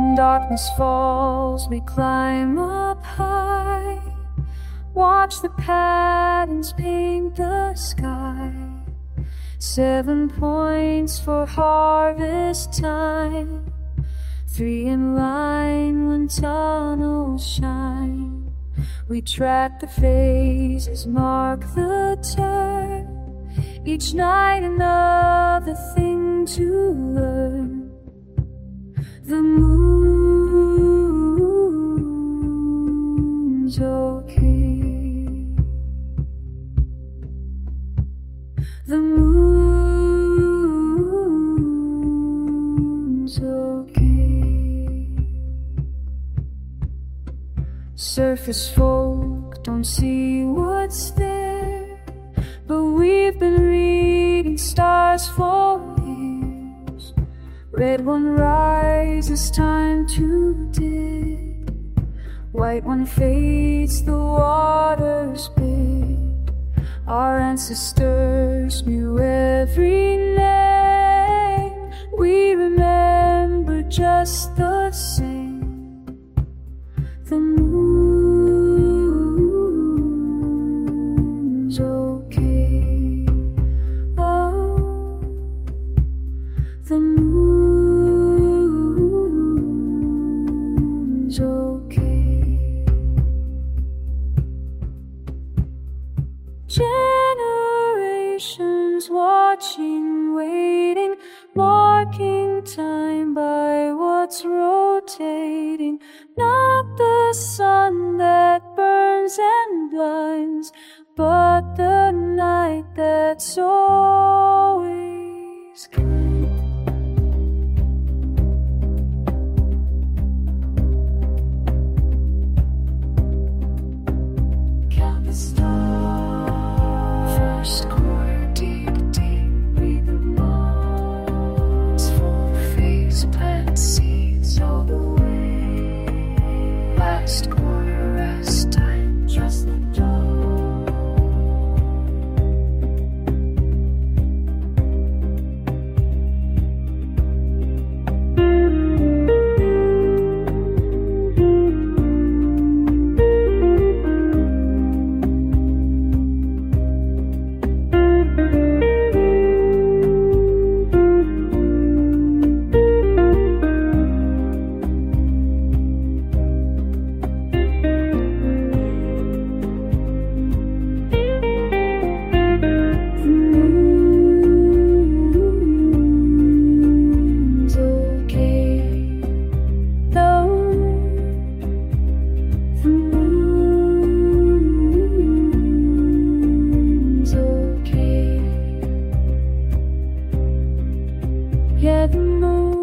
When darkness falls, we climb up high, watch the patterns paint the sky. 7 points for harvest time, 3 in line when tunnels shine. We track the phases, mark the turn, each night another thing to learn. The moon's okay. The moon's okay. Surface folk don't see what's there, but we've been reading stars for years. Red one rises, time to dip. White one fades, the water's big. Our ancestors knew every name. We remember just the same. The moon's okay. Oh, the moon's okay. Generations watching, waiting, marking time by what's rotating. Not the sun that burns and blinds, but the night that's always kind. Count the stars. First quarter, deep, deep, read the moons. Full phase, plant seeds all the way. Last quarter, rest time, trust the dawn. Yeah, the moon